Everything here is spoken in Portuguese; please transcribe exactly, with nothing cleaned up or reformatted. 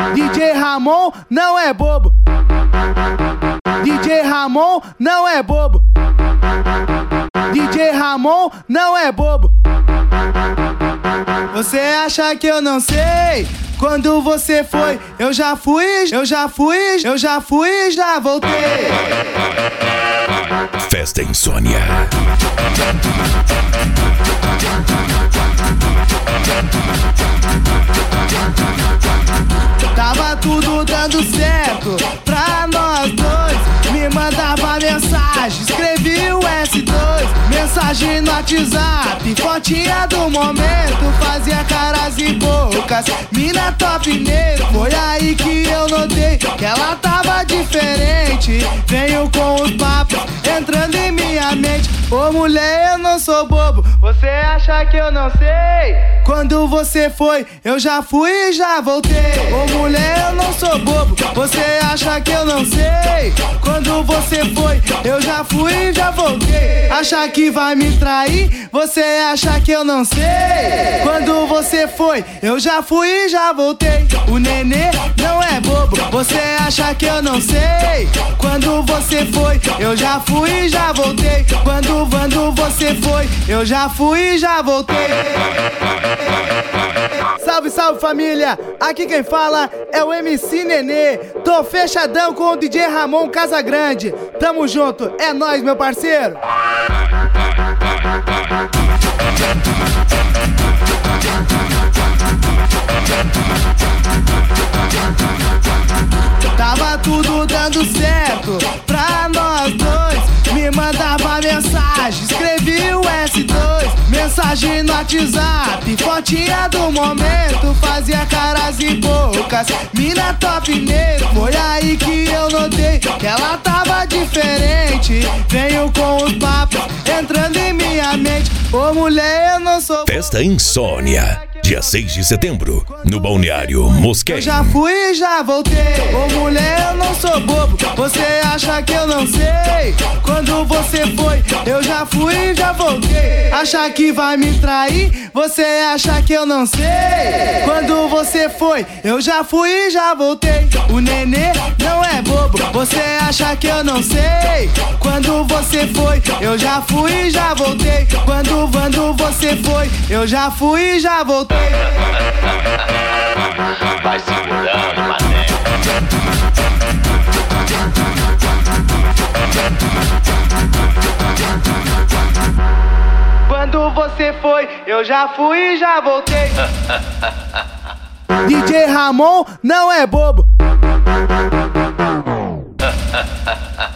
D J Ramon não é bobo. D J Ramon não é bobo. D J Ramon não é bobo. Você acha que eu não sei? Quando você foi, eu já fui, eu já fui, eu já fui, já voltei. Festa Insônia. Tava tudo dando certo pra nós dois. Me mandava mensagem, escrevi o S dois. Mensagem no WhatsApp, fotinha do momento. Fazia caras e bocas, mina top mesmo. Foi aí que eu notei que ela tava diferente. Veio com os papos entrando em minha mente. Ô mulher, eu não sou bobo. Você acha que eu não sei? Quando você foi, eu já fui e já voltei. Ô mulher, eu não sou bobo. Você acha que eu não sei? Quando você foi, eu já fui e já voltei. Acha que vai me trair? Você acha que eu não sei? Quando você foi, eu já fui e já voltei. O nenê não é bobo. Você acha que eu não sei? Quando você foi, eu já fui e já voltei. Quando, quando você foi, eu já fui e já voltei. Salve, salve família! Aqui quem fala é o M C Nenê. Tô fechadão com o D J Ramon Casagrande. Tamo junto, é nóis, meu parceiro! Tava tudo dando certo pra nós dois. Me mandava mensagem, escrevi o S dois. Mensagem no WhatsApp, fotinha do momento. Fazia caras e bocas, mina top mesmo. Foi aí que eu notei que ela tava diferente. Veio com os papos entrando em minha mente. Ô mulher, eu não sou. Festa Insônia, dia seis de setembro, no Balneário Mosquém. Eu já fui e já voltei. Ô mulher, eu não sou bobo. Você acha que eu não sei? Quando você foi, eu já fui e já voltei. Acha que vai me trair? Você acha que eu não sei? Quando você foi, eu já fui e já voltei. O nenê não é bobo. Você acha que eu não sei? Quando você foi, eu já fui e já voltei. Quando, quando você foi, eu já fui e já voltei. Vai segurando, mané. Quando você foi, eu já fui e já voltei. D J Ramon não é bobo.